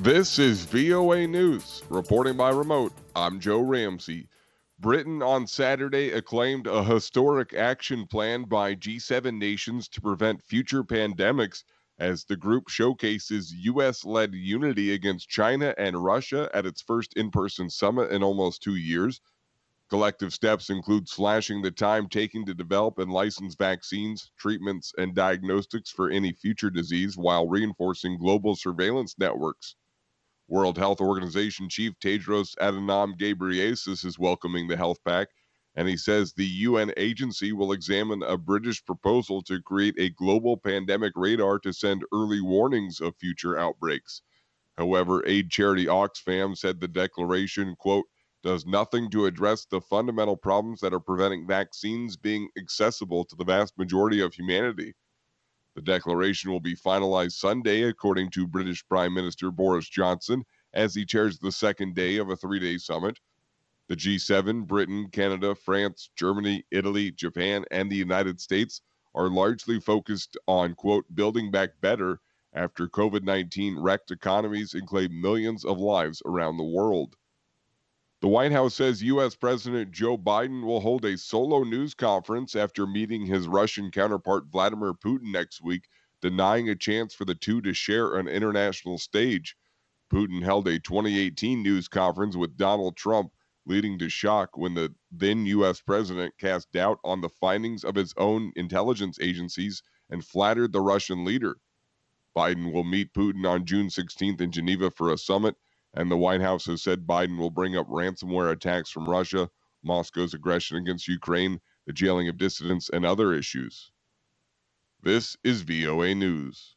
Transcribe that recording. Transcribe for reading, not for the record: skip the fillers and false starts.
This is VOA News. Reporting by remote, I'm Joe Ramsey. Britain on Saturday acclaimed a historic action plan by G7 nations to prevent future pandemics as the group showcases U.S. led unity against China and Russia at its first in person summit in almost 2 years. Collective steps include slashing the time taken to develop and license vaccines, treatments, and diagnostics for any future disease while reinforcing global surveillance networks. World Health Organization Chief Tedros Adhanom Ghebreyesus is welcoming the health pack, and he says the UN agency will examine a British proposal to create a global pandemic radar to send early warnings of future outbreaks. However, aid charity Oxfam said the declaration, quote, does nothing to address the fundamental problems that are preventing vaccines being accessible to the vast majority of humanity. The declaration will be finalized Sunday, according to British Prime Minister Boris Johnson, as he chairs the second day of a 3 day summit. The G7, Britain, Canada, France, Germany, Italy, Japan, and the United States are largely focused on, quote, building back better after COVID 19 wrecked economies and claimed millions of lives around the world. The White House says U.S. President Joe Biden will hold a solo news conference after meeting his Russian counterpart Vladimir Putin next week, denying a chance for the two to share an international stage. Putin held a 2018 news conference with Donald Trump, leading to shock when the then U.S. president cast doubt on the findings of his own intelligence agencies and flattered the Russian leader. Biden will meet Putin on June 16th in Geneva for a summit, and the White House has said Biden will bring up ransomware attacks from Russia, Moscow's aggression against Ukraine, the jailing of dissidents, and other issues. This is VOA News.